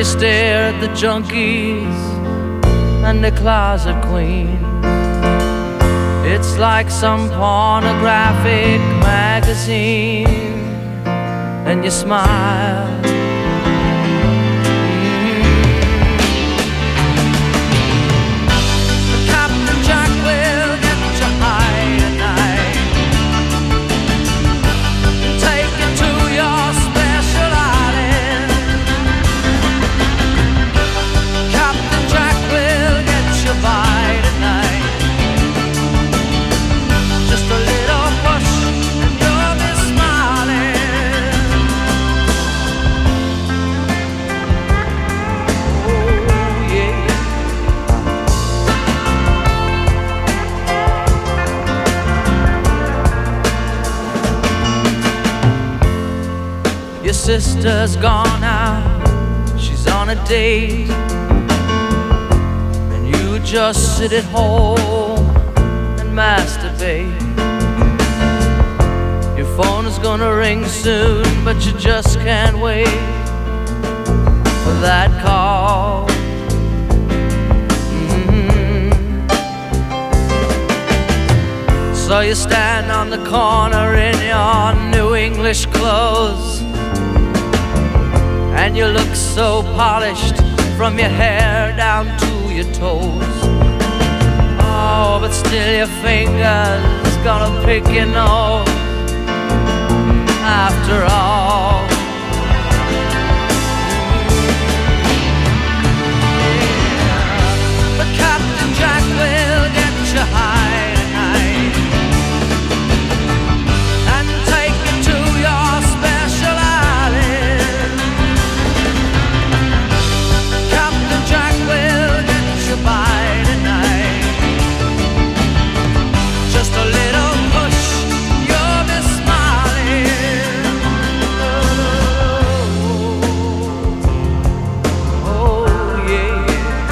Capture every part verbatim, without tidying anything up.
you stare at the junkies and the closet queens. It's like some pornographic magazine, and you smile. Your sister's gone out, she's on a date, and you just sit at home and masturbate. Your phone is gonna ring soon, but you just can't wait for that call. Mm-hmm. So you stand on the corner in your new English clothes, and you look so polished from your hair down to your toes. Oh, but still your fingers gonna pick your nose after all. Yeah. But Captain Jack will get you high tonight and take you to your special island. Captain Jack will get you by tonight. Just a little push, you'll be smiling. Oh, oh yeah.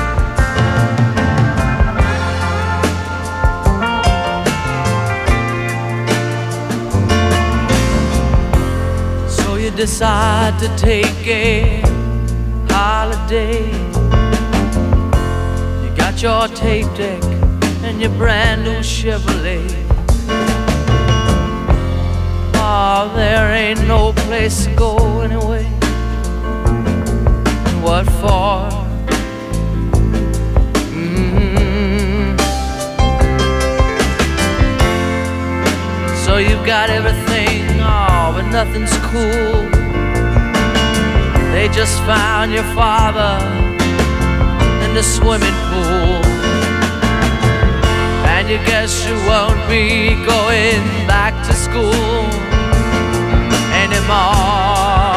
So you decide to take a holiday. You got your tape deck and your brand new Chevrolet. Oh, there ain't no place to go anyway. And what for? Mm-hmm. So you've got everything, oh, but nothing's cool. They just found your father in the swimming pool, and you guess you won't be going back to school anymore.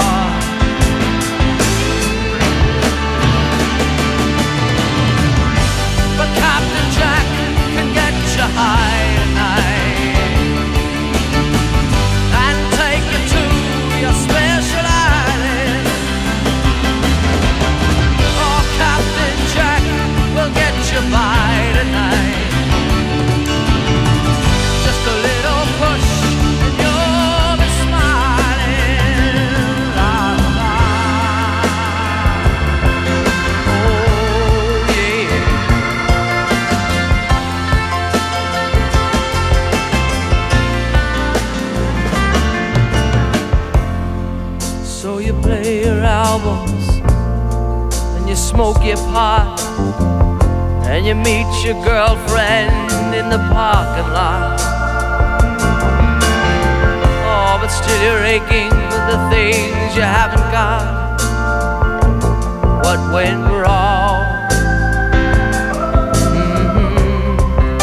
But Captain Jack can get you high tonight and take you to your special island. Oh, Captain Jack will get you by tonight. Just a little push and you'll be smiling. La, la. Oh, yeah. So you play your albums and you smoke your pot, and you meet your girlfriend in the parking lot. Oh, but still you're aching with the things you haven't got. What went wrong? Mm-hmm.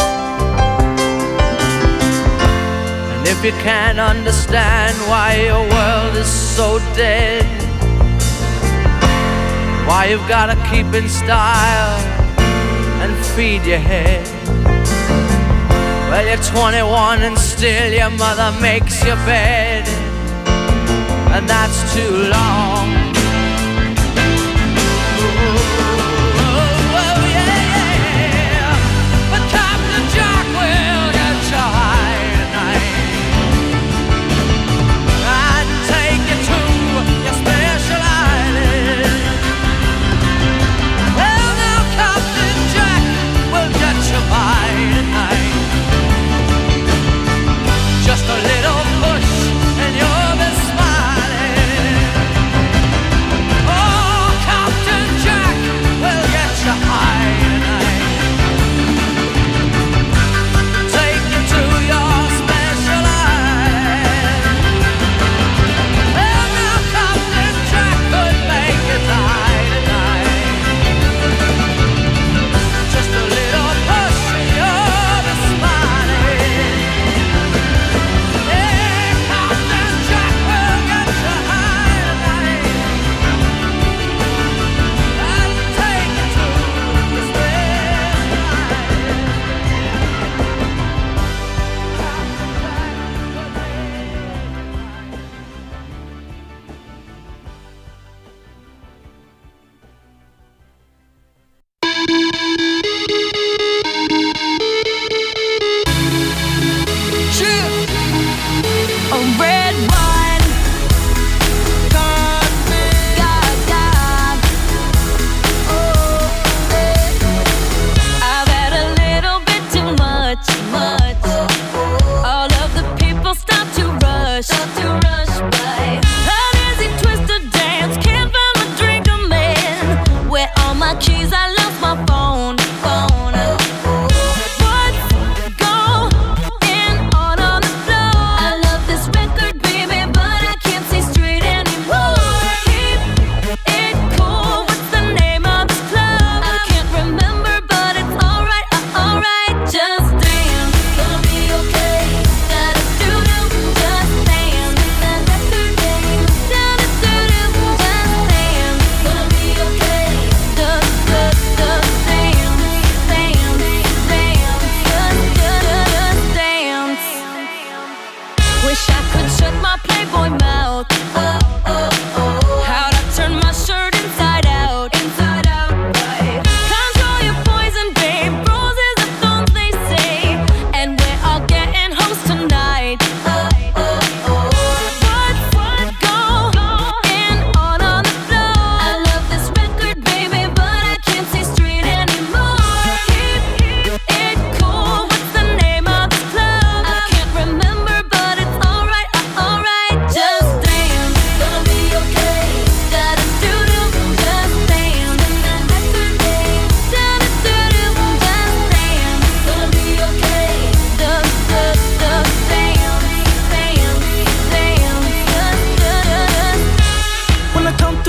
And if you can't understand why your world is so dead, why you've gotta keep in style and feed your head. Well, you're twenty-one and still your mother makes your bed, and that's too long. Oh, oh, yeah, yeah. But Captain Jack will get you high tonight and take you to your special island.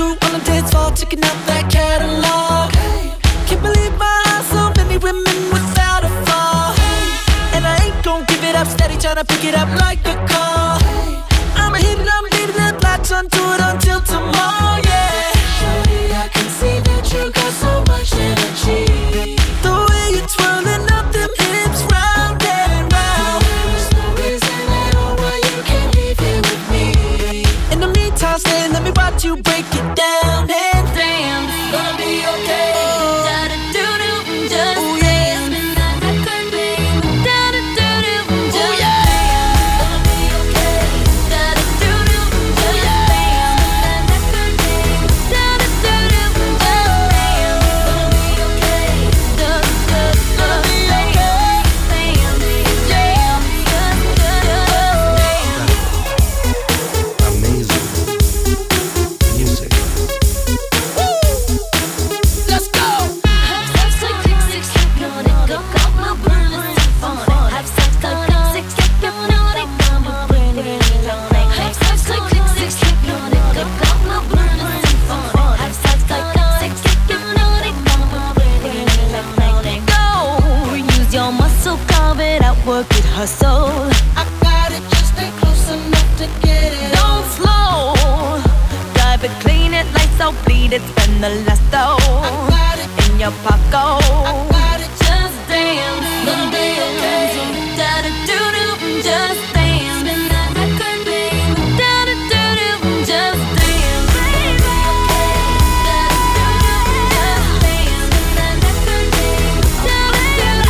through on the dance floor, checking out that catalog. Can't believe my eyes, so many women without a flaw. And I ain't gon' give it up, steady tryna pick it up like a car. I'ma hit it, I'ma leave it, latch onto it until tomorrow, yeah. Shorty, I can see that you got so much energy. The way you're twirling up them hips round and round. There's no reason at all why you can't leave here with me. In the meantime, stay, let me watch you break it down and dance. Gonna be okay. Work it, hustle. I got it, just stay close enough to get it. Don't slow. Drive it, clean it, lights out, bleed it, spend the last though. I got it in your pocket. I got it, just dance. Gonna be okay. Da da do do, just dance. Spin that record, babe. Da da do do, just dance. Baby. Da da do do, just dance. Spin that record, babe. Da da do do.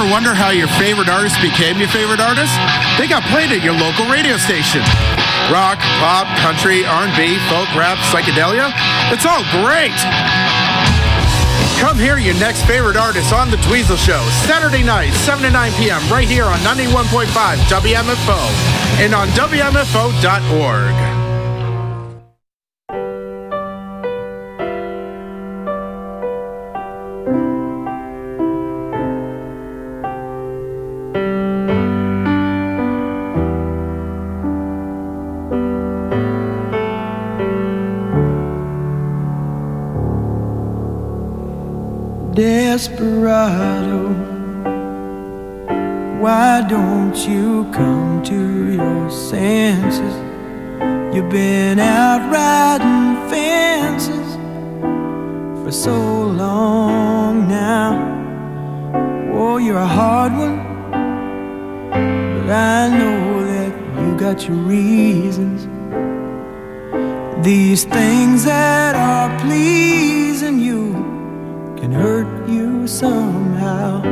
ever wonder how your favorite artist became your favorite artist? They got played at your local radio station. Rock, pop, country, R and B, folk, rap, psychedelia. It's all great. Come hear your next favorite artist on The Dweezil Show, Saturday night, seven to nine p.m. right here on ninety-one point five W M F O and on W M F O dot org. Desperado, why don't you come to your senses? You've been out riding fences for so long now. Oh, you're a hard one, but I know that you got your reasons. These things that are pleasing you can hurt you somehow.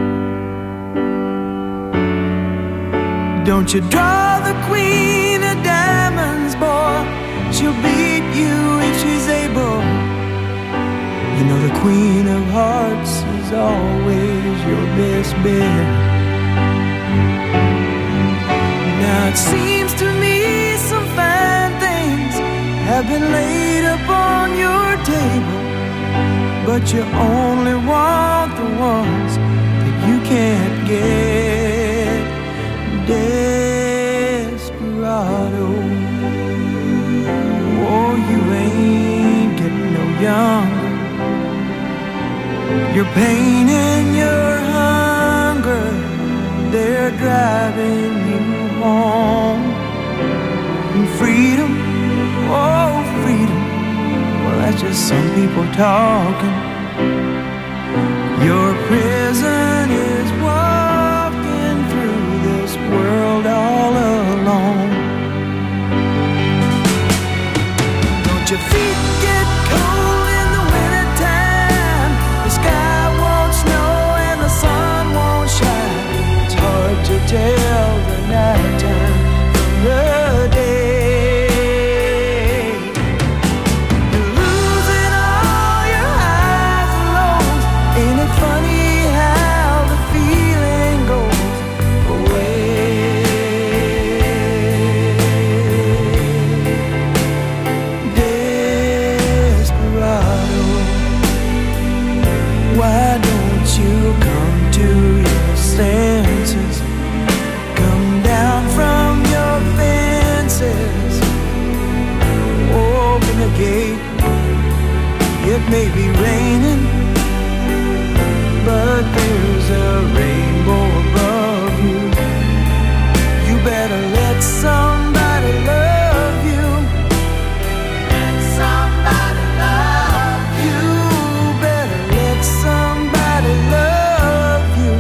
Don't you draw the queen of diamonds, boy. She'll beat you if she's able. You know the queen of hearts is always your best bet. Now it seems to me some fine things have been laid upon your table, but you only want the ones that you can't get. Desperado, oh, you ain't getting no younger. Your pain and your hunger, they're driving you home. And freedom, oh, freedom, well, that's just some people talking. Your prison is walking through this world all alone. Don't your feet get cold in the wintertime? The sky won't snow and the sun won't shine. It's hard to tell the nighttime from the day. Come down from your fences, open the gate. It may be raining, but there's a rainbow above you. You better let somebody love you. Let somebody love you. Better let somebody love you.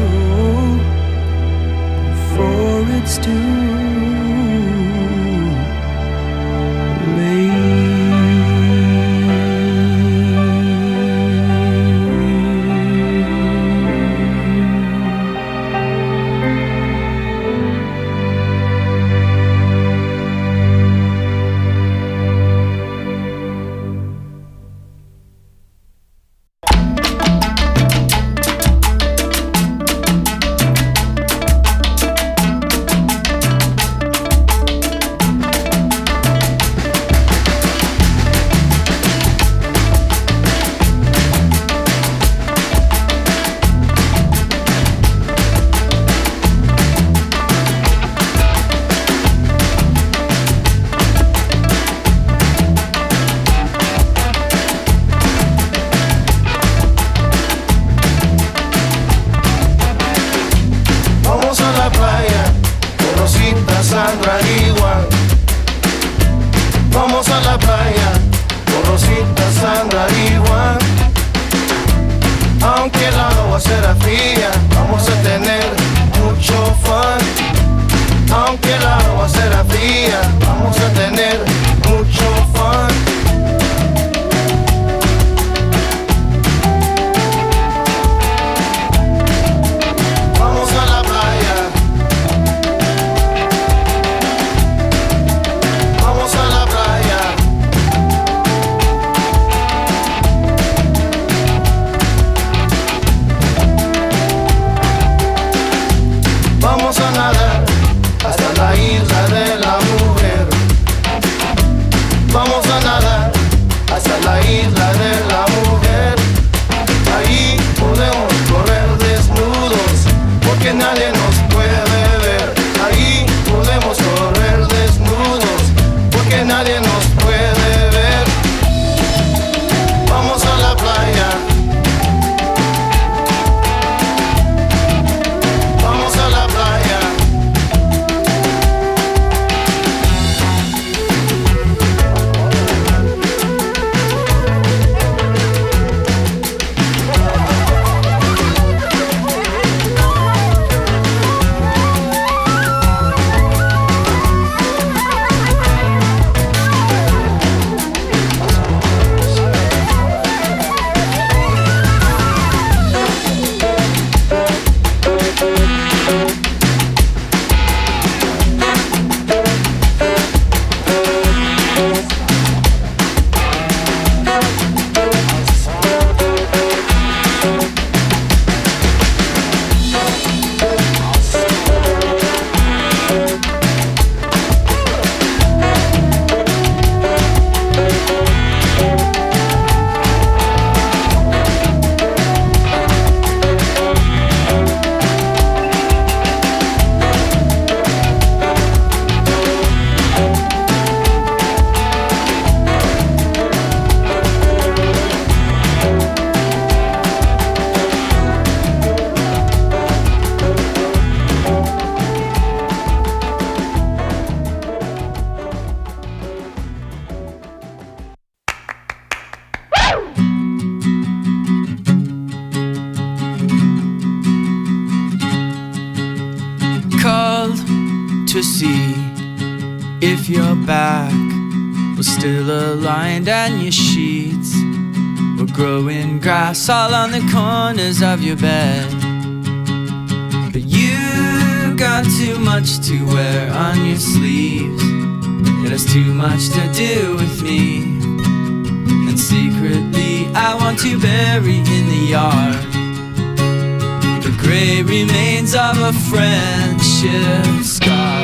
It's too Vamos a to see if your back was still aligned and your sheets were growing grass all on the corners of your bed. But you got too much to wear on your sleeves. It has too much to do with me, and secretly I want to bury in the yard the grey remains of a friendship scar.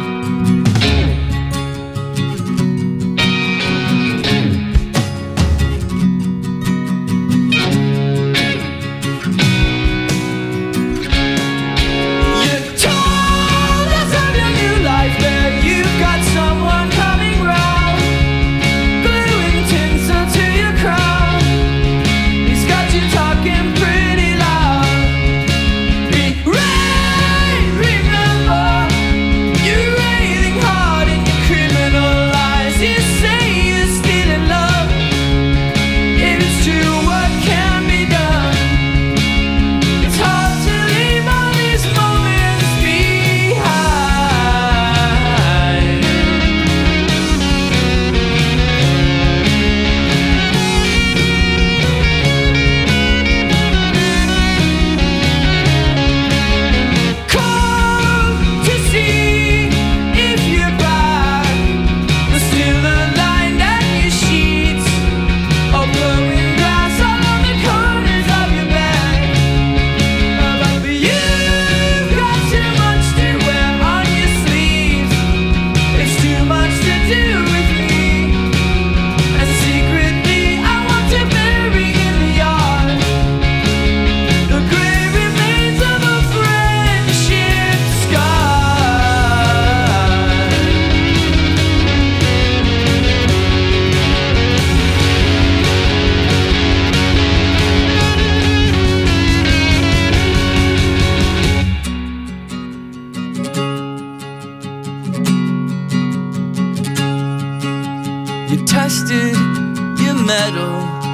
Tested your metal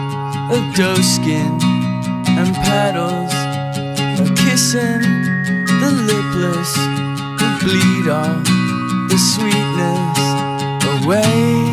of doe skin and petals, of kissing the lipless to bleed all the sweetness away.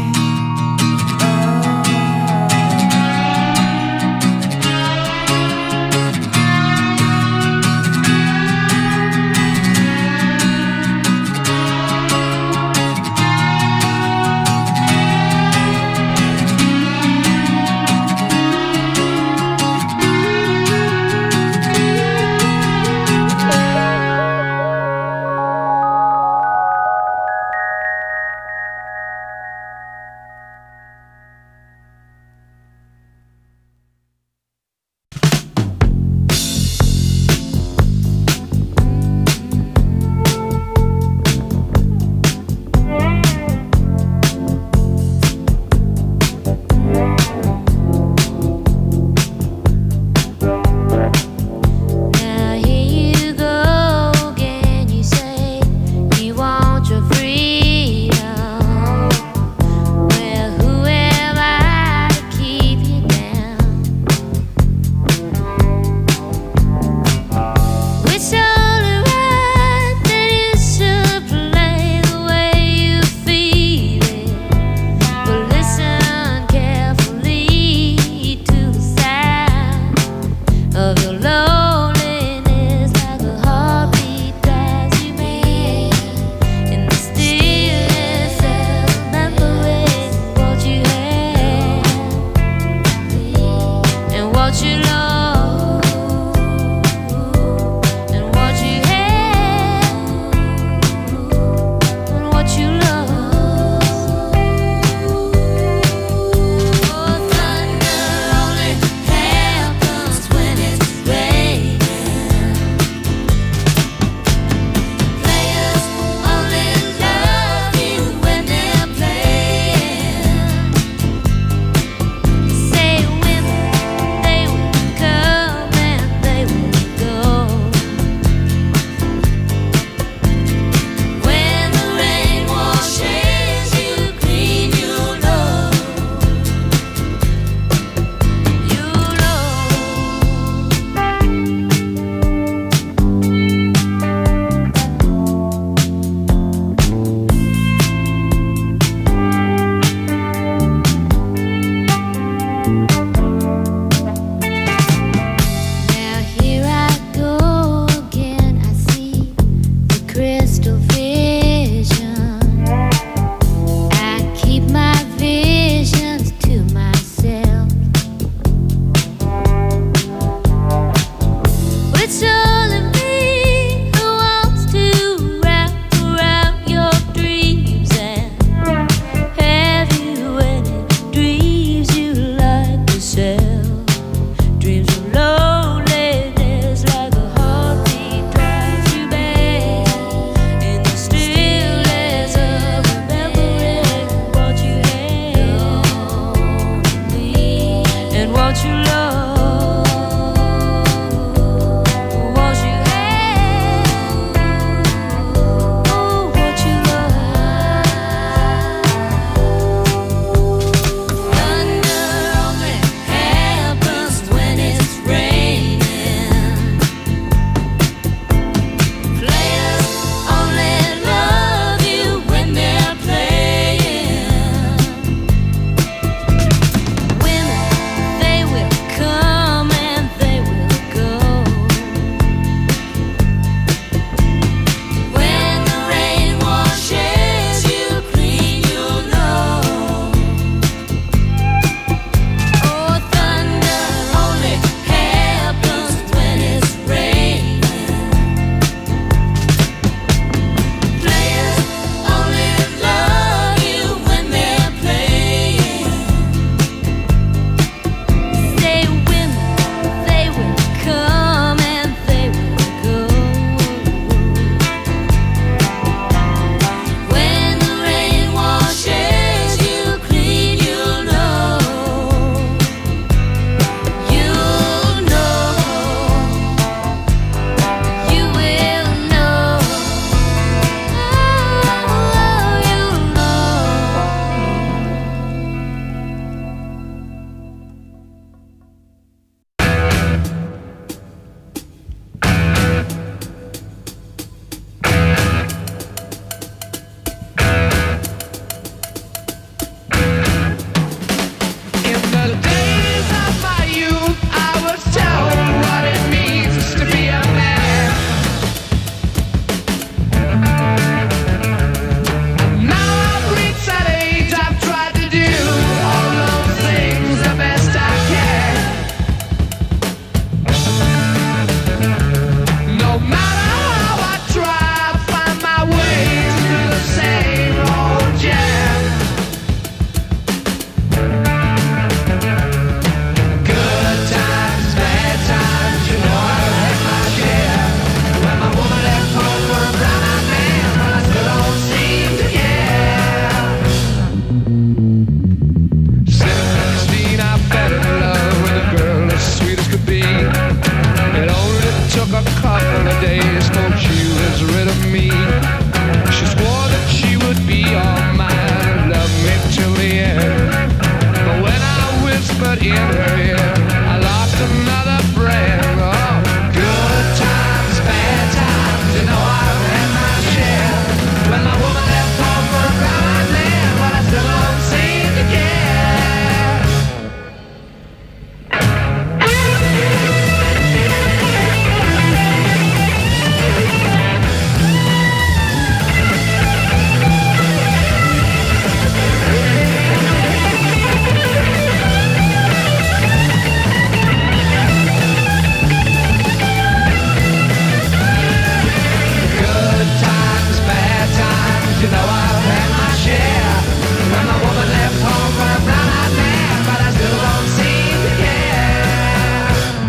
you know I've had my share. When my woman left home for a brown-eyed man, but I still don't seem to care.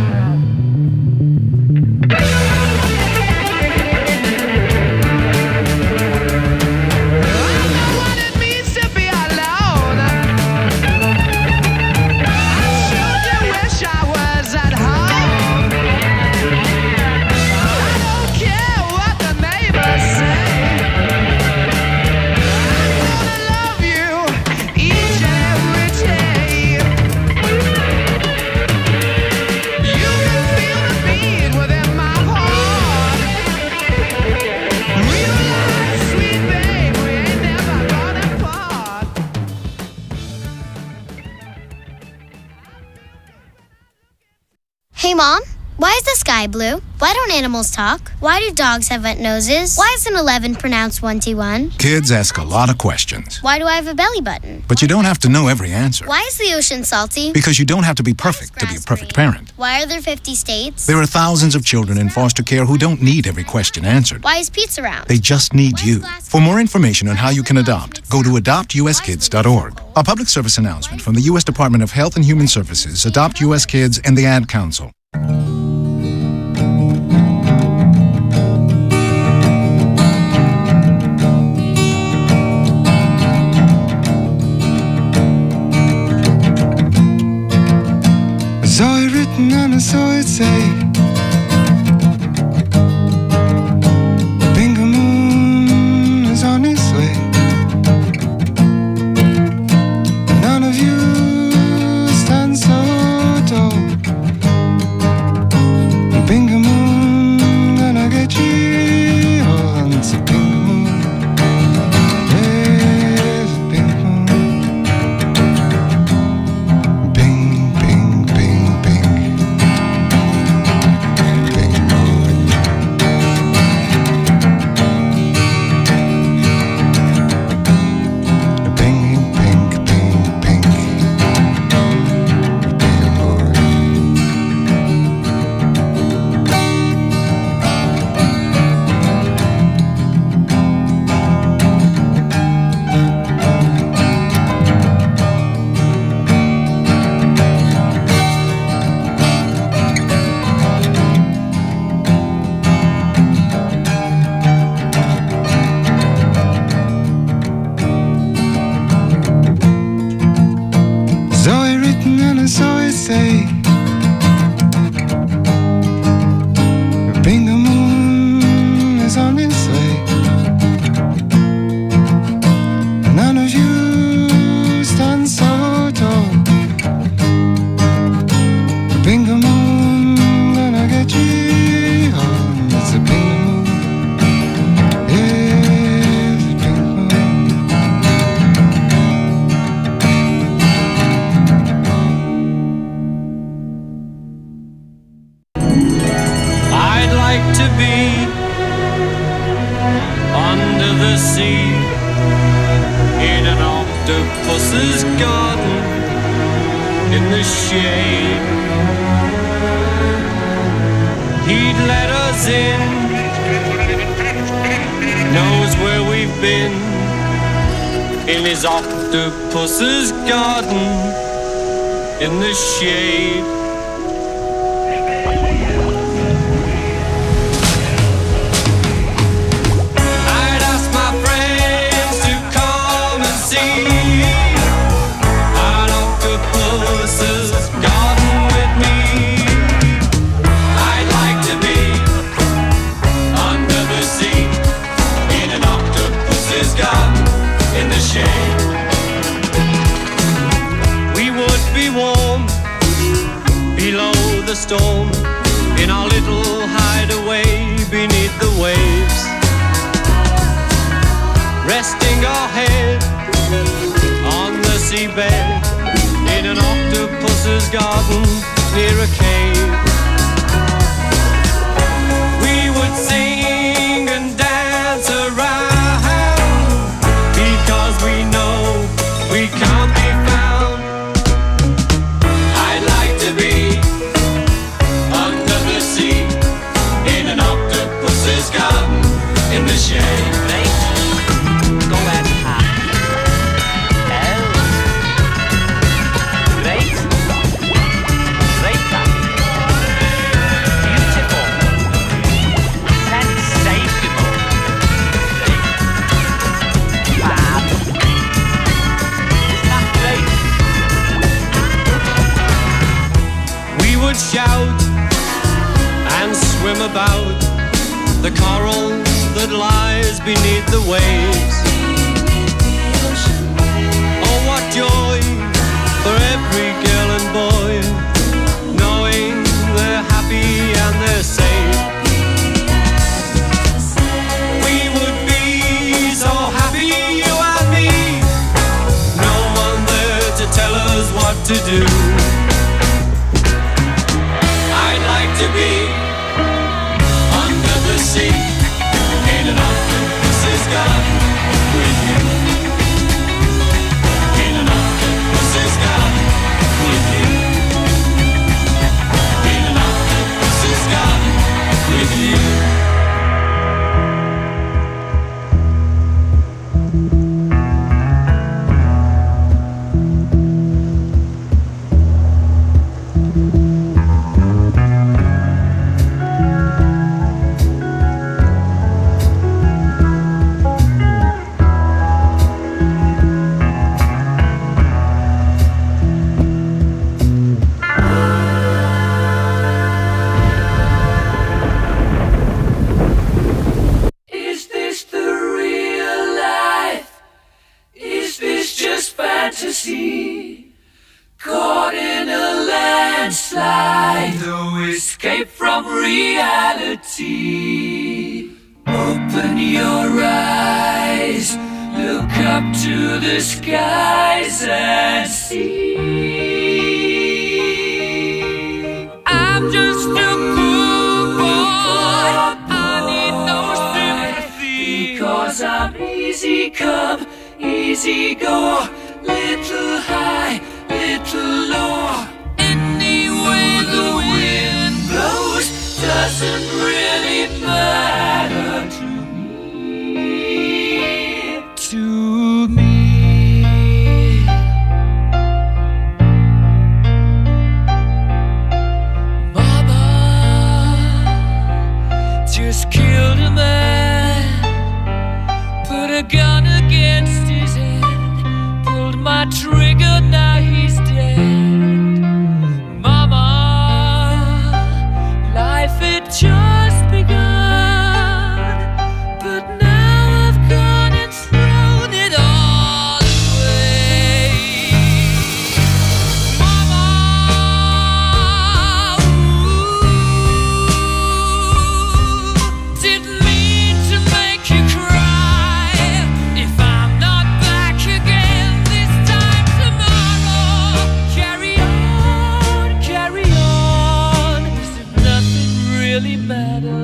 I know what it means to be alone. I sure do wish I was at home. I don't care what the neighbors say. I'm gonna love you each and every day. You can feel the beat within my heart. Real life, sweet babe, we ain't never gonna part. Hey, Mom, why is the sky blue? Why don't animals talk? Why do dogs have wet noses? Why is an eleven pronounced one T one? Kids ask a lot of questions, Why do I have a belly button? but you don't have to know every answer. Why is the ocean salty? Because you don't have to be perfect to be a perfect parent. Why are there fifty states? There are thousands of children in foster care who don't need every question answered. Why is pizza round? They just need you. For more information on how you can adopt, go to adopt u s kids dot org. A public service announcement from the U S Department of Health and Human Services, Adopt U S Kids, and the Ad Council. I saw it written and I saw it say, Bingo Moon is on its way. None of you stand so tall. Bingo Moon gonna get you all. It's a Bingo Moon. Yes, Bingo Moon. Bing, bing, bing, bing. Bingo Moon. Bing, bing, bing, bing. Bingo Moon. Saw it written and I saw it say, Bingo Moon is on its way. None of you stand so tall. Bingo Moon gonna get you home. It's a Bingo Moon. Yes, Bingo Moon. I'd like to be under the sea in an octopus's garden in the shade. He'd let us in, knows where we've been in his octopus's garden in the shade. I'd ask my friends to come and see an octopus's garden with me. I'd like to be under the sea in an octopus's garden in the shade. We would be warm below the storm in our little hideaway beneath the waves, resting our head on the seabed in an octopus's garden near a cave. We would sing and dance around because we know we can't be found. I'd like to be under the sea in an octopus's garden in the shade. the coral that lies beneath the waves. Oh, what joy for every girl and boy, knowing they're happy and they're safe. We would be so happy, you and me, no one there to tell us what to do. I'd like to be under the sea in an octopus's garden with you. In an octopus's garden with you. In an octopus's garden with you. Caught in a landslide, no escape from reality. Open your eyes, look up to the skies and see. I'm just a poor boy, I need no sympathy, because I'm easy come, easy go, little high, little low. Any way the wind blows doesn't really matter to me. To me. Mama just killed a man, put a gun against his head, pulled my trigger, now he's dead. Mama, life had just begun, but now I've gone and thrown it all away. Mama, ooh, didn't mean to make you cry. If I'm not back again this time tomorrow, carry on, carry on, as if nothing really matters.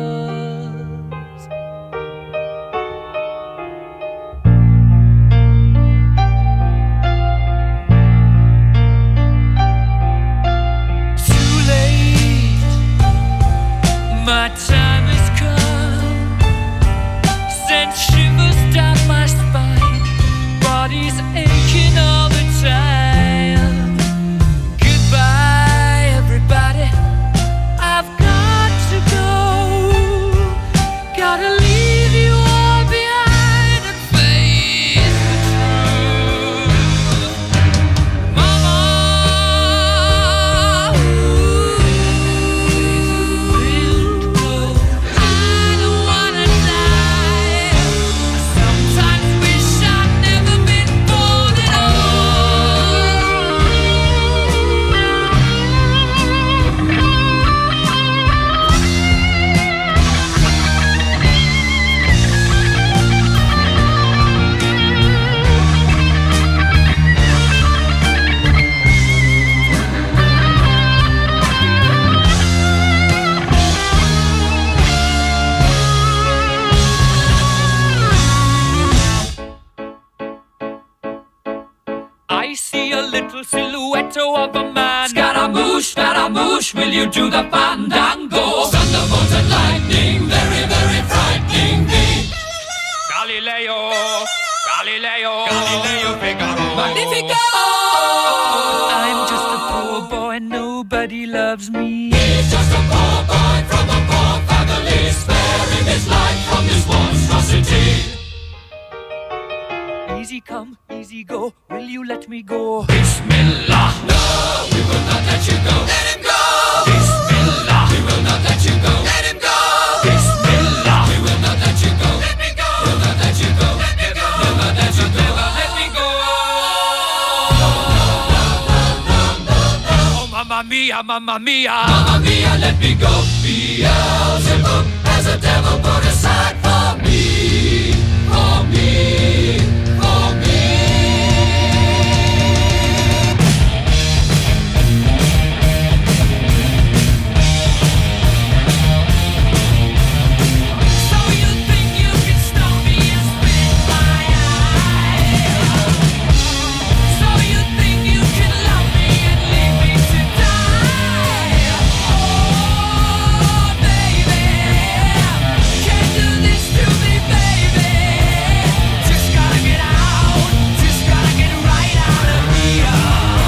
Too late, my time has come, sent shivers down my spine, body's aching all the time. Goodbye, everybody, I've got to go, gotta leave you all behind and face the truth. Mama, ooh, I don't wanna die. I sometimes wish I'd never been born at I see a little silhouette of a man. Scaramouche, Scaramouche, will you do the fandango? Thunderbolt and lightning, very, very frightening me. Galileo, Galileo, Galileo Figaro. Magnifico! I'm just a poor boy, nobody loves me. He's just a poor boy from a poor family, sparing his life from this monstrosity. Easy come, easy go, will you let me go? Bismillah, no, we will not let you go. Let him go! Bismillah, we will not let you go. Let him go! Bismillah. mia, mamma mia. Mamma mia, let me go. Beelzebub has a devil put aside for me, for me, for me. So you think you can stone me and spit my eye? So you think you can love me and leave me to die? Oh, baby, can't do this to me, baby. Just gotta get out, just gotta get right out of here.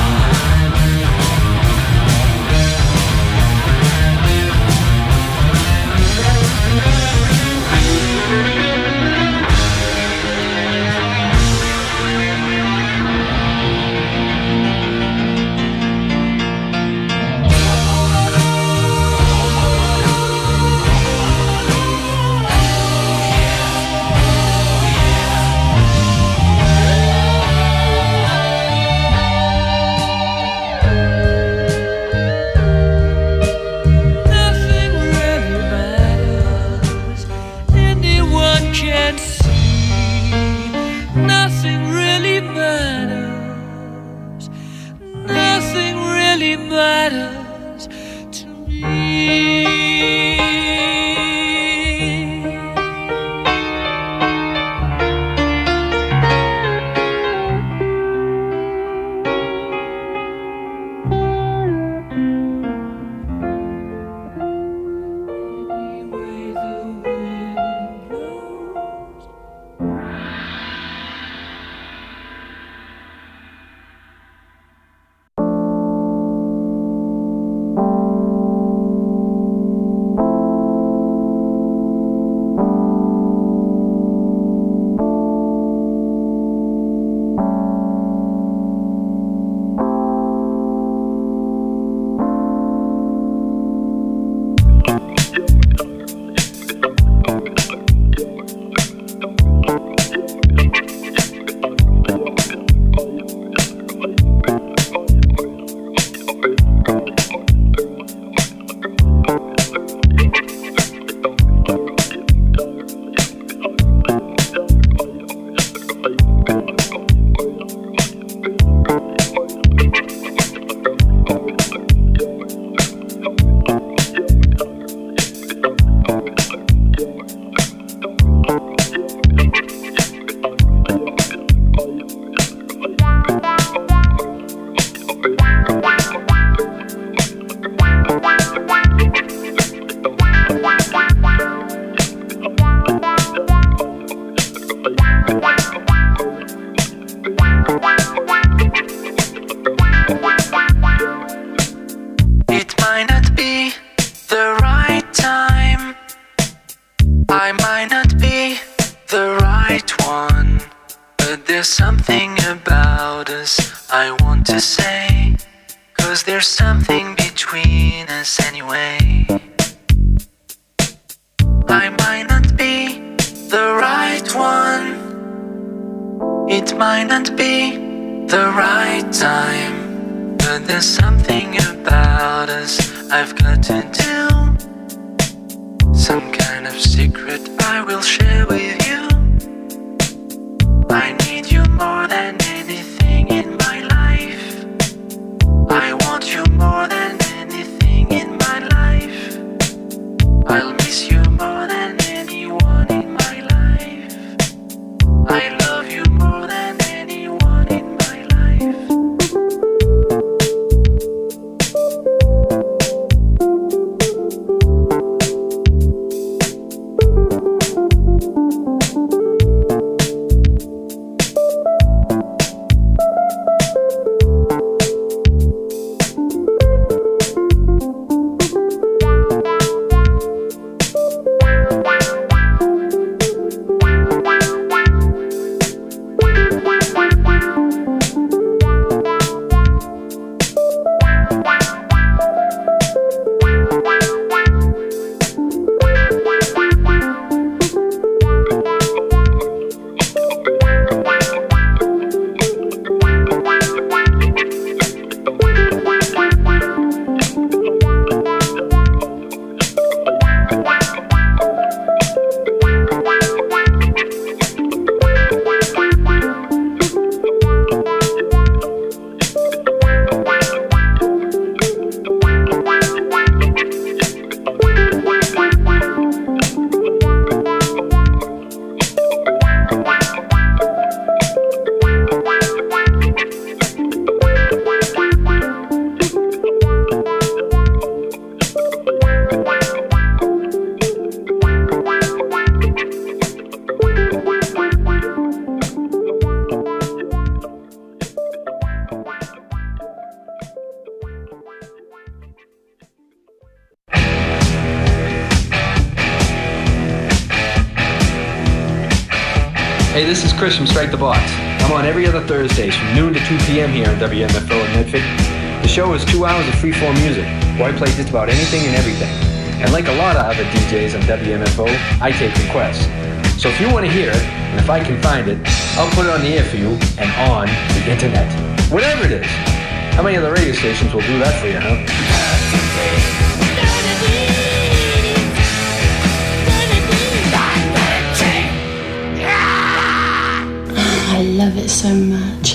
Nothing really matters. Anyone can see. Nothing really matters. Nothing really matters to me. Anyway, the wind blows. It might not be the right time. I might not be the right one. But there's something about us I want to say. 'Cause there's something between us anyway. I might not be the right one. It might not be the right time. But there's something about us I've got to do. Some kind of secret I will share with you. I need you more than anything in my life. I want you more than anything in my life. I'll miss you more than anyone in my life. I love you more than anyone in my life. Hey, this is Chris from Strike the Box. I'm on every other Thursdays from noon to two p.m. here on W M F O in Medford. The show is two hours of free-form music, where I play just about anything and everything. And like a lot of other D Js on W M F O, I take requests. So if you want to hear it, and if I can find it, I'll put it on the air for you and on the internet. Whatever it is. How many other radio stations will do that for you, huh? I love it so much.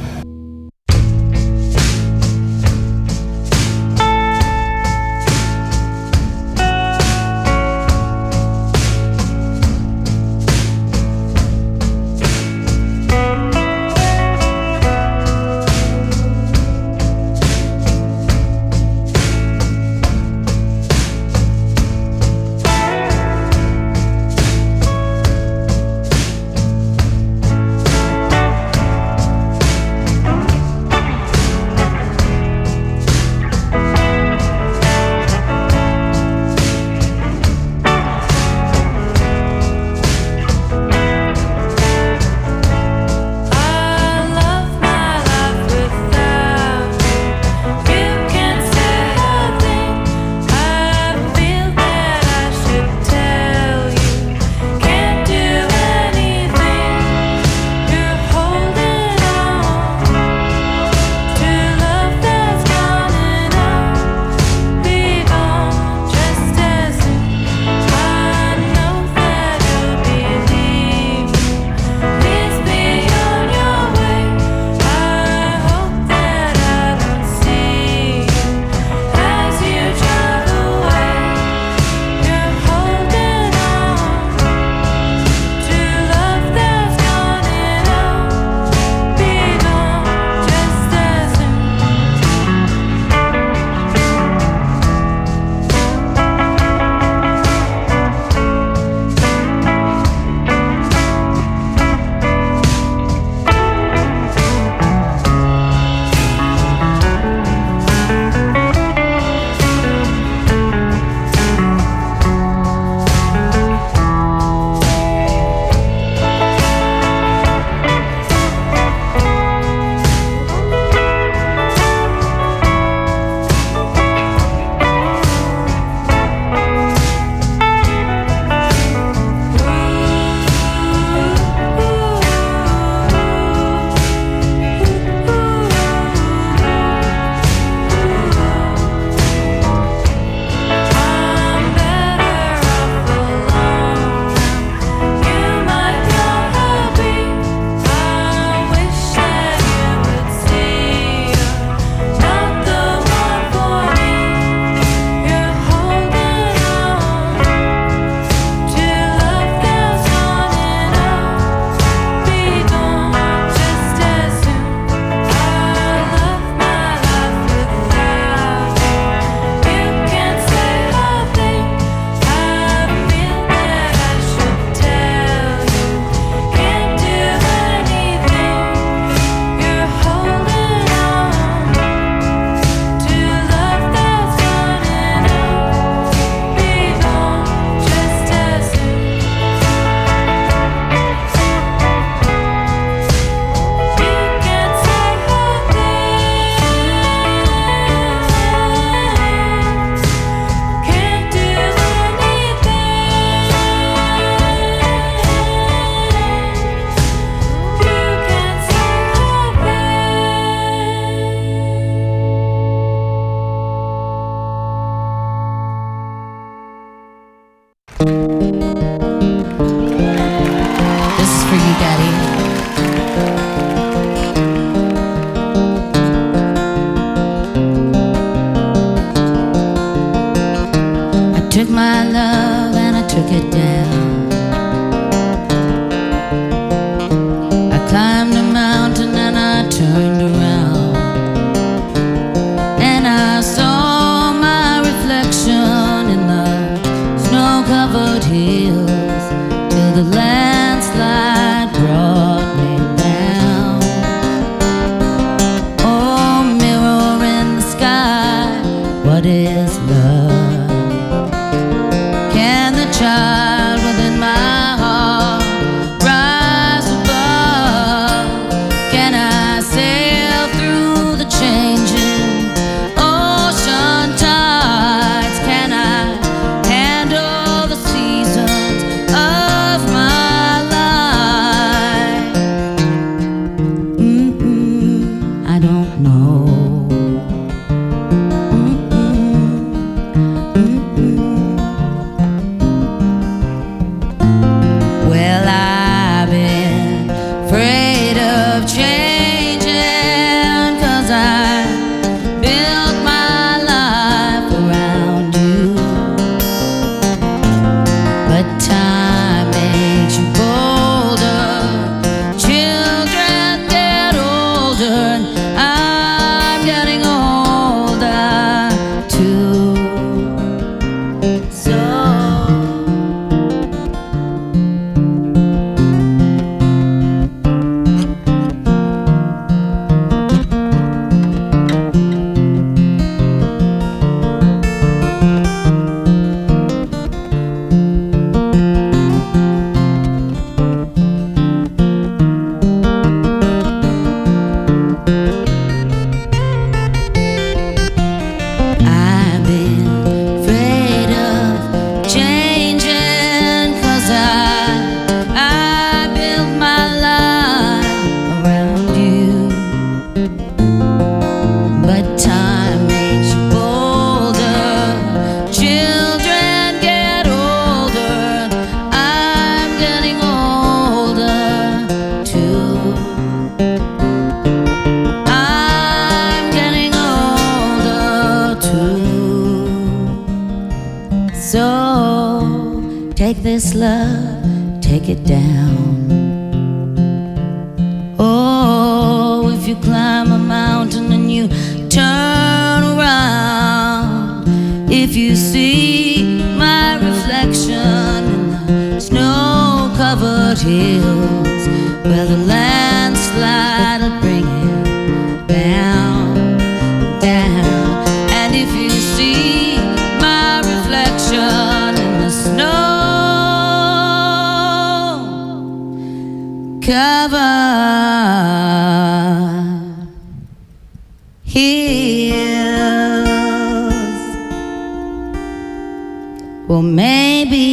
took my love and I took it down. I climbed a mountain and I turned around, and I saw my reflection in the snow-covered hills till the landslide brought me down. Oh, mirror in the sky, what is love? Can the child with this love, take it down. Oh, if you climb a mountain and you turn around, if you see my reflection in the snow-covered hills where the landslide will bring it down, down. And if you see my reflection in the snow-covered hills, well, maybe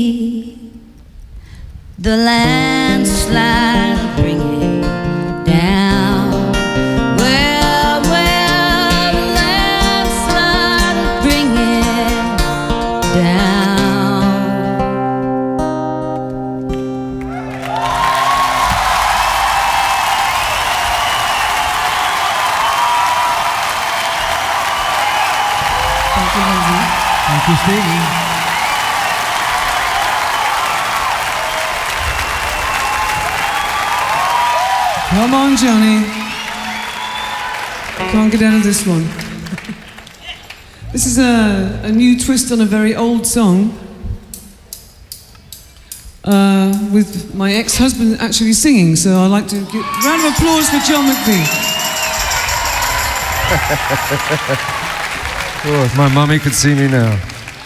the landslide will bring it down. Well, well, the landslide will bring it down. Thank you, Lindsay. Thank you, Stevie. Come on, Johnny. Can't get out of this one. This is a, a new twist on a very old song. Uh, with my ex-husband actually singing, so I'd like to give a round of applause for John McVie. Oh, if my mommy could see me now.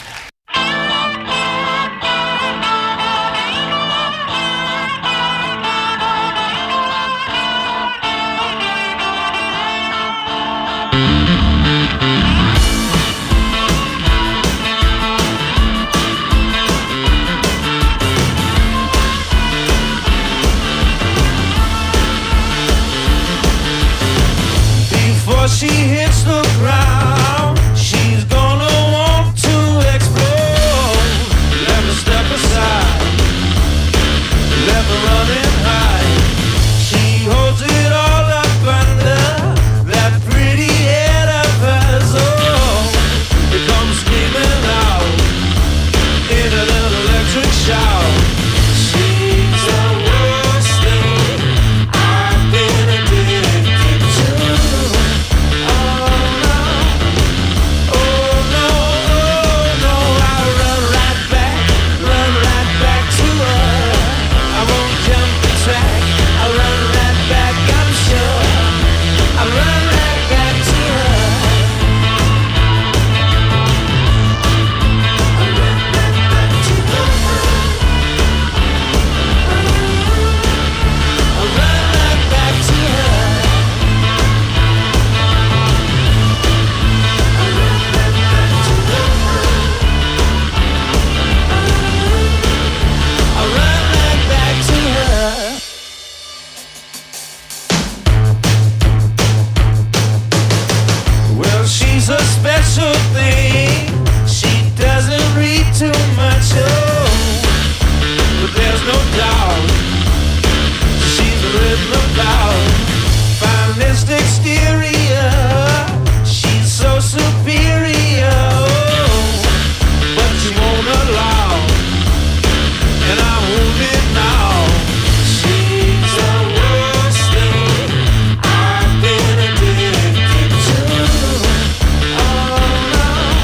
Before she hits the ground, she's gonna want to explode. Let me step aside, let me run and hide. She holds it all up under that pretty head of hers. Oh, it comes screaming out in a little electric shout. She's the worst thing I've been addicted to. She's a special thing. She doesn't read too much, oh, but there's no doubt she's written about finest exterior. She's so superior, oh, but she won't allow, and I won't it now. She's the worst thing I've been addicted to. Oh no.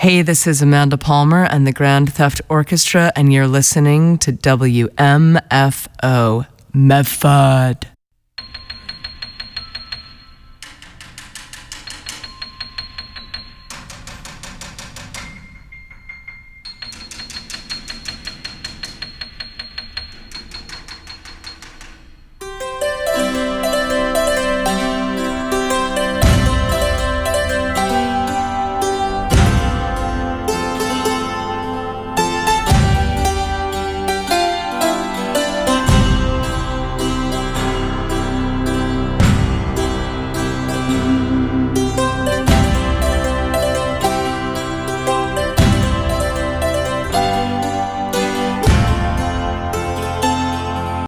Hey, this is Amanda Palmer and the Grand Theft Orchestra, and you're listening to W M F O Medford.